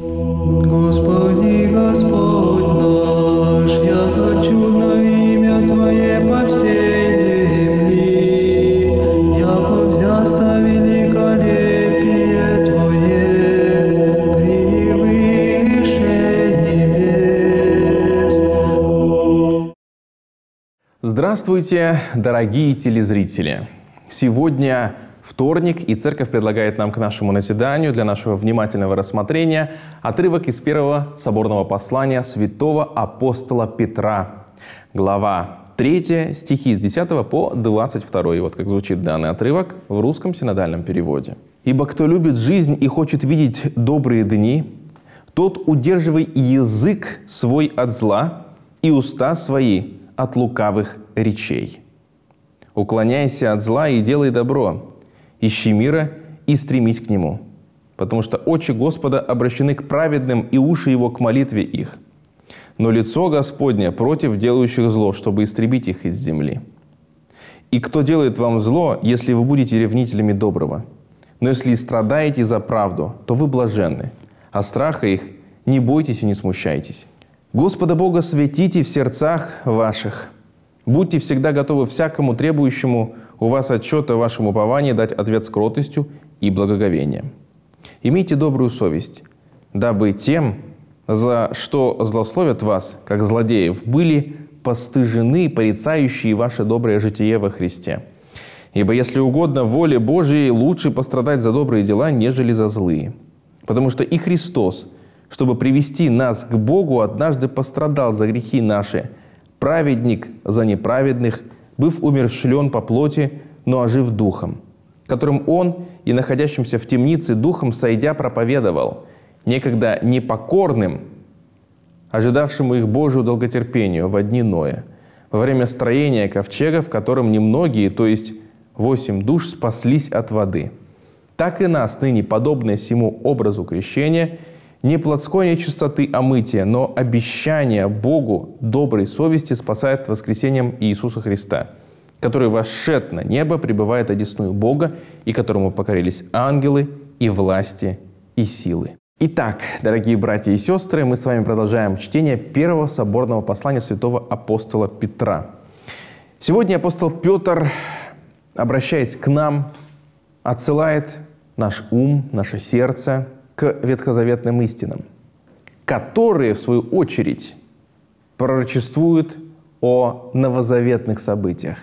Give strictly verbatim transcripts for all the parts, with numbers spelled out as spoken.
Господи, Господь наш, яко чудно имя Твое по всей земли, яко взясто великолепие Твое превыше небес. Здравствуйте, дорогие телезрители! Сегодня вторник, и Церковь предлагает нам к нашему назиданию, для нашего внимательного рассмотрения, отрывок из первого соборного послания святого апостола Петра, глава третья, стихи с десятого по двадцать второй. Вот как звучит данный отрывок в русском синодальном переводе. «Ибо кто любит жизнь и хочет видеть добрые дни, тот удерживай язык свой от зла и уста свои от лукавых речей. Уклоняйся от зла и делай добро, ищи мира и стремись к нему, потому что очи Господа обращены к праведным и уши Его к молитве их. Но лицо Господне против делающих зло, чтобы истребить их из земли. И кто делает вам зло, если вы будете ревнителями доброго? Но если страдаете за правду, то вы блаженны, а страха их не бойтесь и не смущайтесь. Господа Бога светите в сердцах ваших. Будьте всегда готовы всякому требующему у вас отчета о вашем уповании дать ответ с кротостью и благоговением. Имейте добрую совесть, дабы тем, за что злословят вас, как злодеев, были постыжены порицающие ваше доброе житие во Христе. Ибо если угодно воле Божией, лучше пострадать за добрые дела, нежели за злые. Потому что и Христос, чтобы привести нас к Богу, однажды пострадал за грехи наши, праведник за неправедных, быв умерщвлен по плоти, но ожив духом, которым Он и находящимся в темнице духом сойдя проповедовал, некогда непокорным, ожидавшему их Божию долготерпению во дни Ноя, во время строения ковчега, в котором немногие, то есть восемь душ, спаслись от воды. Так и нас, ныне подобное сему образу крещения, не плотской нечистоты омытия, но обещание Богу доброй совести спасает воскресением Иисуса Христа, который восшед на небо, пребывает одесную Бога, и которому покорились ангелы и власти и силы». Итак, дорогие братья и сестры, мы с вами продолжаем чтение первого соборного послания святого апостола Петра. Сегодня апостол Петр, обращаясь к нам, отсылает наш ум, наше сердце к ветхозаветным истинам, которые, в свою очередь, пророчествуют о новозаветных событиях.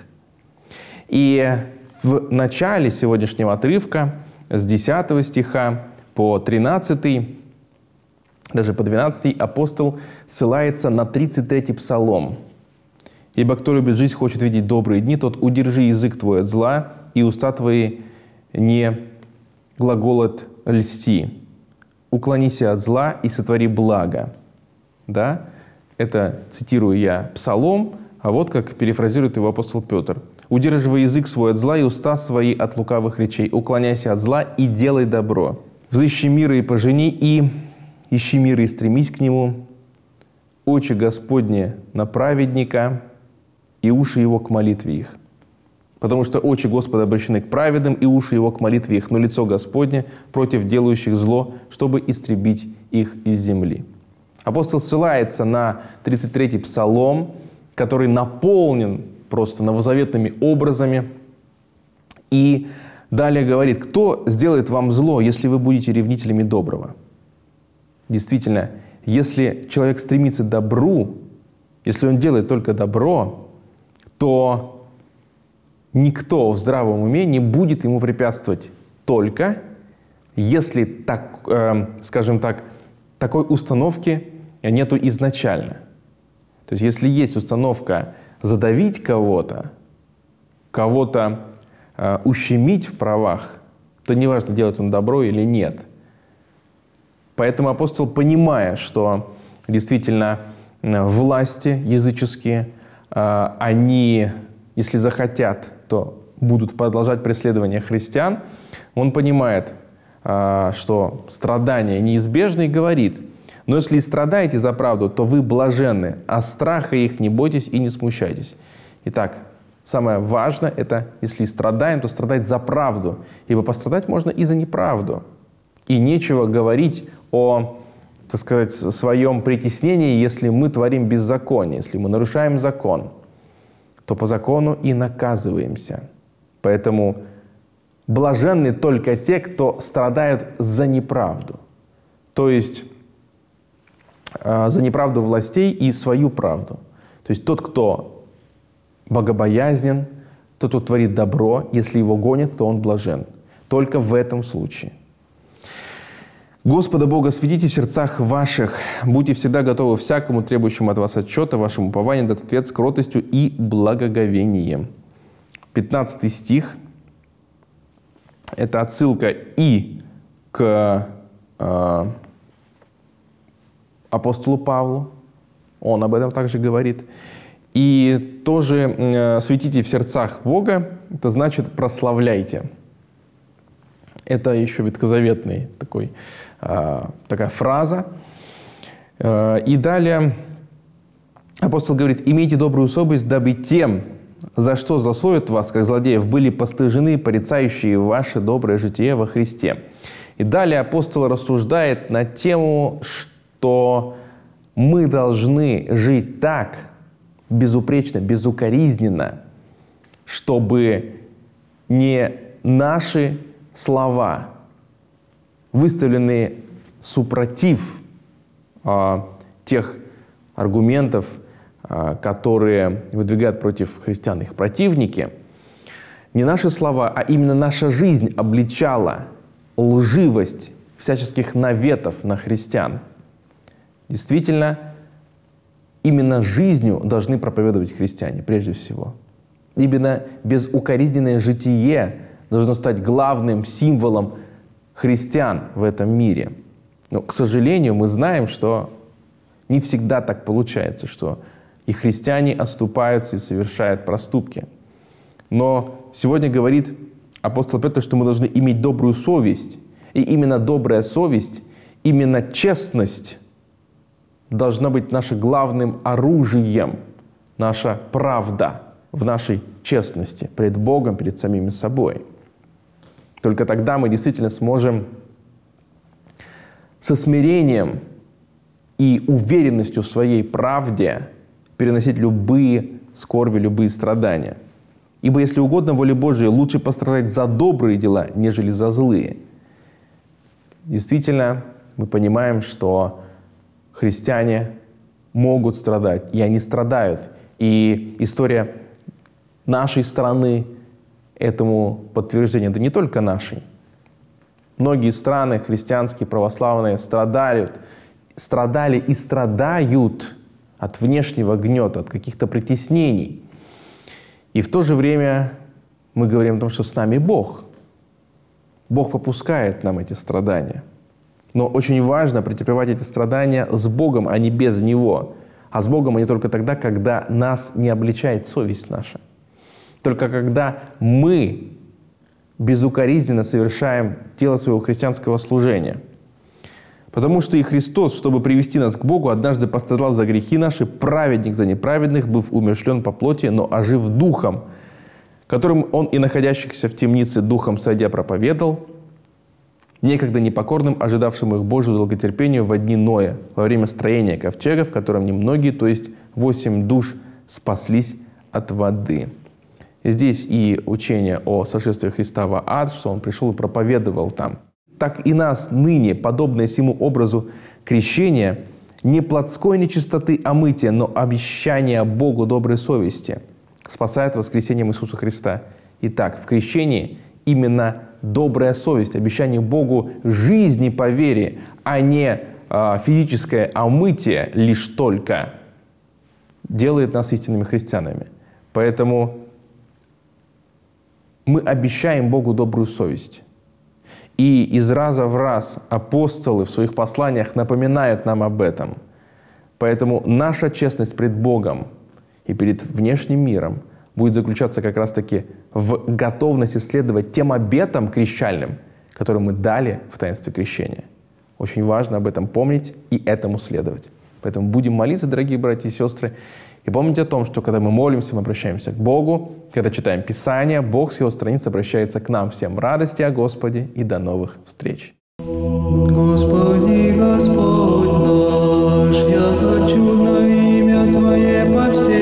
И в начале сегодняшнего отрывка с десятого стиха по тринадцатый, даже по двенадцатый, апостол ссылается на тридцать третий псалом. «Ибо кто любит жизнь, хочет видеть добрые дни, тот удержи язык твой от зла, и уста твои не глаголот льсти. Уклонися от зла и сотвори благо». Да? Это, цитирую я, псалом, а вот как перефразирует его апостол Петр. «Удерживай язык свой от зла и уста свои от лукавых речей. Уклоняйся от зла и делай добро. Взыщи мира и пожени, и ищи мира и стремись к нему. Очи Господне на праведника, и уши его к молитве их. Потому что очи Господа обращены к праведным, и уши его к молитве их, но лицо Господне против делающих зло, чтобы истребить их из земли». Апостол ссылается на тридцать третий псалом, который наполнен просто новозаветными образами. И далее говорит: «Кто сделает вам зло, если вы будете ревнителями доброго?» Действительно, если человек стремится к добру, если он делает только добро, то никто в здравом уме не будет ему препятствовать, только если, так, э, скажем так, такой установки нету изначально. То есть если есть установка задавить кого-то, кого-то э, ущемить в правах, то неважно, делает он добро или нет. Поэтому апостол, понимая, что действительно власти языческие, э, они, если захотят, то будут продолжать преследование христиан, он понимает, что страдания неизбежны, и говорит: «Но если и страдаете за правду, то вы блаженны, а страха их не бойтесь и не смущайтесь». Итак, самое важное – это, если страдаем, то страдать за правду, ибо пострадать можно и за неправду. И нечего говорить о так сказать, своем притеснении, если мы творим беззаконие, если мы нарушаем закон, то по закону и наказываемся. Поэтому блаженны только те, кто страдают за неправду. То есть э, за неправду властей и свою правду. То есть тот, кто богобоязнен, тот, кто творит добро, если его гонят, то он блажен. Только в этом случае. Господа Бога святите в сердцах ваших, будьте всегда готовы всякому требующему от вас отчета, вашему упованию дать ответ с кротостью и благоговением. пятнадцатый стих. Это отсылка и к э, апостолу Павлу, он об этом также говорит. И тоже э, светите в сердцах Бога, это значит прославляйте. Это еще ветхозаветный такой, э, такая фраза. Э, и далее апостол говорит: имейте добрую совесть, дабы тем, за что засоют вас, как злодеев, были постыжены порицающие ваше доброе житие во Христе. И далее апостол рассуждает на тему, что мы должны жить так, безупречно, безукоризненно, чтобы не наши слова, выставленные супротив а, тех аргументов, а, которые выдвигают против христиан их противники, не наши слова, а именно наша жизнь обличала лживость всяческих наветов на христиан. Действительно, именно жизнью должны проповедовать христиане, прежде всего. Именно безукоризненное житие должно стать главным символом христиан в этом мире. Но, к сожалению, мы знаем, что не всегда так получается, что и христиане оступаются и совершают проступки. Но сегодня говорит апостол Петр, что мы должны иметь добрую совесть. И именно добрая совесть, именно честность должна быть нашим главным оружием, наша правда в нашей честности перед Богом, перед самими собой. Только тогда мы действительно сможем со смирением и уверенностью в своей правде переносить любые скорби, любые страдания. Ибо если угодно воле Божией, лучше пострадать за добрые дела, нежели за злые. Действительно, мы понимаем, что христиане могут страдать, и они страдают. И история нашей страны этому подтверждение. Да не только нашей. Многие страны христианские, православные страдали, страдали и страдают от внешнего гнета, от каких-то притеснений. И в то же время мы говорим о том, что с нами Бог. Бог попускает нам эти страдания. Но очень важно претерпевать эти страдания с Богом, а не без Него. А с Богом они только тогда, когда нас не обличает совесть наша. Только когда мы безукоризненно совершаем дело своего христианского служения. Потому что и Христос, чтобы привести нас к Богу, однажды пострадал за грехи наши, праведник за неправедных, быв умершлен по плоти, но ожив духом, которым Он и находящихся в темнице духом сойдя проповедал, некогда непокорным, ожидавшим их Божию долготерпению во дни Ноя, во время строения ковчега, в котором немногие, то есть восемь душ, спаслись от воды. И здесь и учение о сошествии Христа в ад, что Он пришел и проповедовал там. Так и нас ныне, подобное сему образу крещения, не плотской нечистоты омытия, но обещание Богу доброй совести спасает воскресением Иисуса Христа. Итак, в крещении именно добрая совесть, обещание Богу жизни по вере, а не э, физическое омытие лишь только, делает нас истинными христианами. Поэтому мы обещаем Богу добрую совесть. И из раза в раз апостолы в своих посланиях напоминают нам об этом. Поэтому наша честность пред Богом и перед внешним миром будет заключаться как раз-таки в готовности следовать тем обетам крещальным, которые мы дали в таинстве крещения. Очень важно об этом помнить и этому следовать. Поэтому будем молиться, дорогие братья и сестры, и помните о том, что когда мы молимся, мы обращаемся к Богу, когда читаем Писание, Бог с Его страниц обращается к нам всем. Радости о Господе и до новых встреч. Господи, Господь по всей